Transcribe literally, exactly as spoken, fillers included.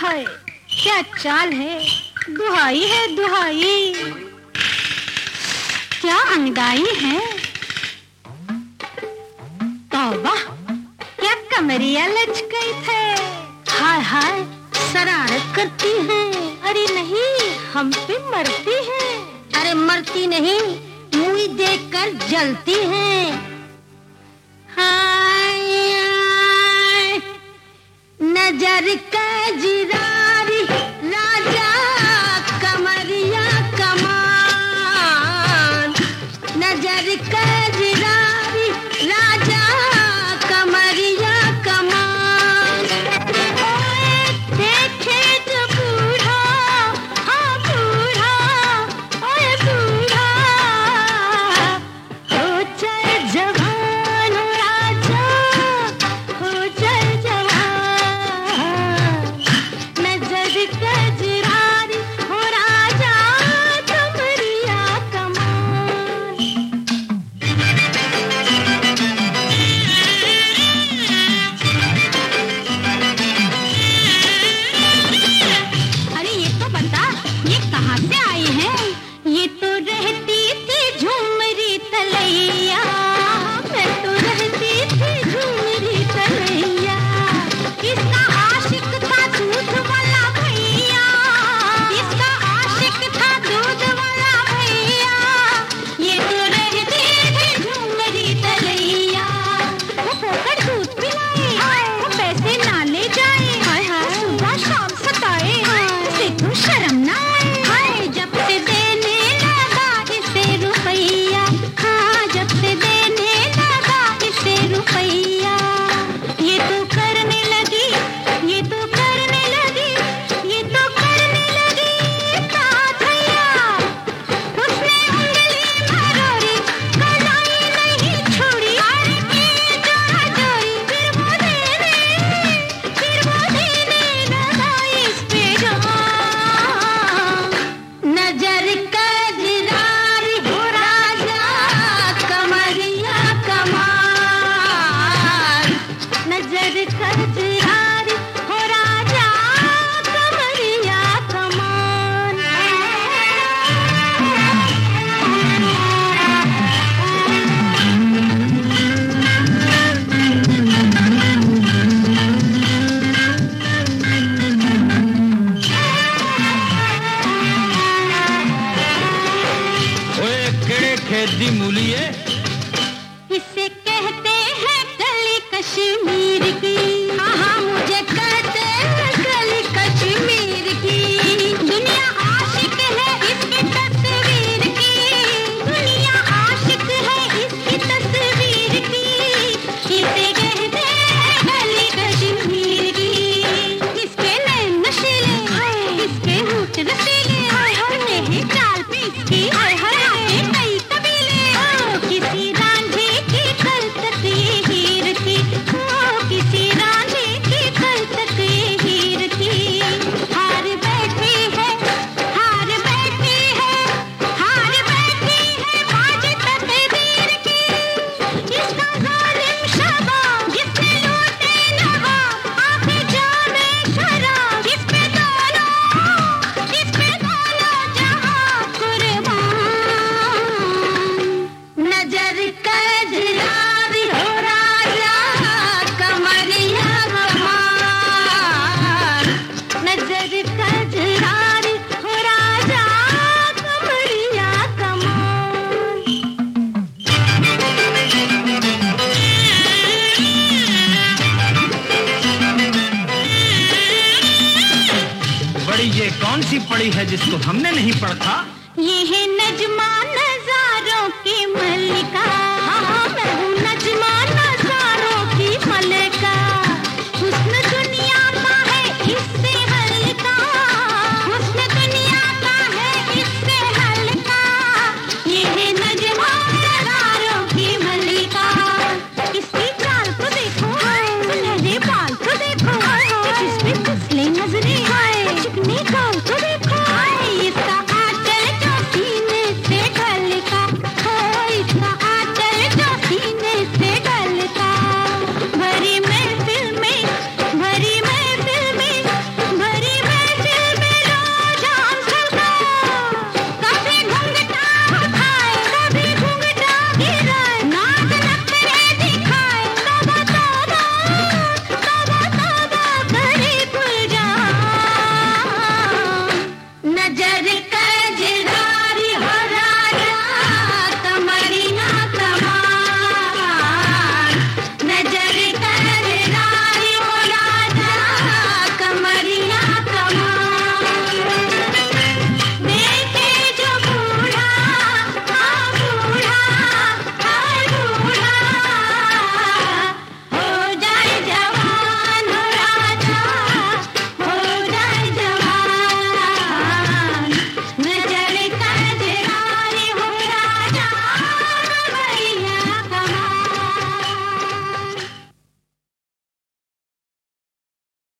हाय क्या चाल है, दुहाई है दुहाई, क्या अंगड़ाई है। तौबा क्या कमरिया लचकई थे, हाय हाय शरारत करती है। अरे नहीं हम पे मरती है। अरे मरती नहीं, मूवी देखकर जलती है। हाय नजर कजरारी राजा कमरिया कमान, नजर कजरारी राजा कमरिया कमान। ओए देखे तो बूढ़ा, हाँ बूढ़ा, ओए बूढ़ा हो जाए जवान हो राजा, हो जाए जवान। नजर कजरारी हो राजा कमरिया कमान। अरे ये तो बता, ये कहाँ से आई है? ये तो रहती थी झुमरी तलैया, मैं तो रहती थी झुमरी तलैया। इसका आशिक था दूध वाला भैया, इसका आशिक था दूध वाला भैया। ये तो रहती थी झुमरी तलैया। वो पोकर दूध पिलाए, वो पैसे ना ले जाए, सुबह शाम सताए, उसे तो शर्म ना आए। जब से देने लगा इसे रुपैया, हाँ जब से देने लगा इसे रुपैया। ये तो करने लगी, ये तो करने लगी, ये तो करने लगी ताथैया। उसने उंगली मरोड़ी, कलाई नहीं छोड़ी, अरे की जोड़ा जोड़ी। फिर वो देने, फिर वो देने लगा इस पे जान। नजर कजरारी हो राजा कमरिया कमान, नजर कजरारी हो राजा कमरिया कमान। ओए केड़े खेत दी मूली है? इसे कहते हैं कली कश्मीर की, हाँ हाँ मुझे कहते हैं कली कश्मीर की। दुनिया आशिक है इसकी तस्वीर की, दुनिया आशिक है इसकी तस्वीर की। इसे कहते हैं कली कश्मीर की। इसके नैन नशीले, इसके होठ रसीले, नेही चाल पे इसकी आते कई कबीले। किसी रांझे की कल तक ये हीर थी, ओ किसी रांझे की कल तक ये हीर थी। हार बैठी है, हार बैठी है, हार बैठी है बाज तकदीर की। इसका जालिम शबाब जिसने लूटे नवाब, आंखें जामे शराब। इस पे दोनों, इस पे दोनों जहां कुर्बान। नजर कजरारी हो राजा कमरिया कमान, नजर कजरारी हो राजा कमरिया कमान। बड़ी ये कौन सी पड़ी है जिसको हमने नहीं पढ़ा? ये है नज्म